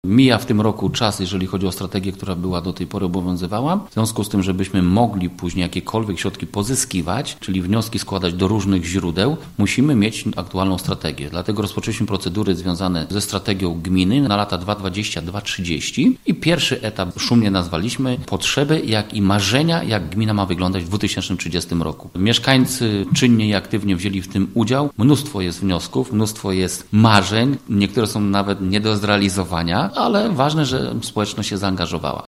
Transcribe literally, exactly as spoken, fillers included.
Mija w tym roku czas, jeżeli chodzi o strategię, która była do tej pory obowiązywała. W związku z tym, żebyśmy mogli później jakiekolwiek środki pozyskiwać, czyli wnioski składać do różnych źródeł, musimy mieć aktualną strategię. Dlatego rozpoczęliśmy procedury związane ze strategią gminy na lata dwa tysiące dwudziesty do dwa tysiące trzydziestego i pierwszy etap szumnie nazwaliśmy potrzeby, jak i marzenia, jak gmina ma wyglądać w dwa tysiące trzydziestym roku. Mieszkańcy czynnie i aktywnie wzięli w tym udział. Mnóstwo jest wniosków, mnóstwo jest marzeń, niektóre są nawet nie do zrealizowania, ale ważne, że społeczność się zaangażowała.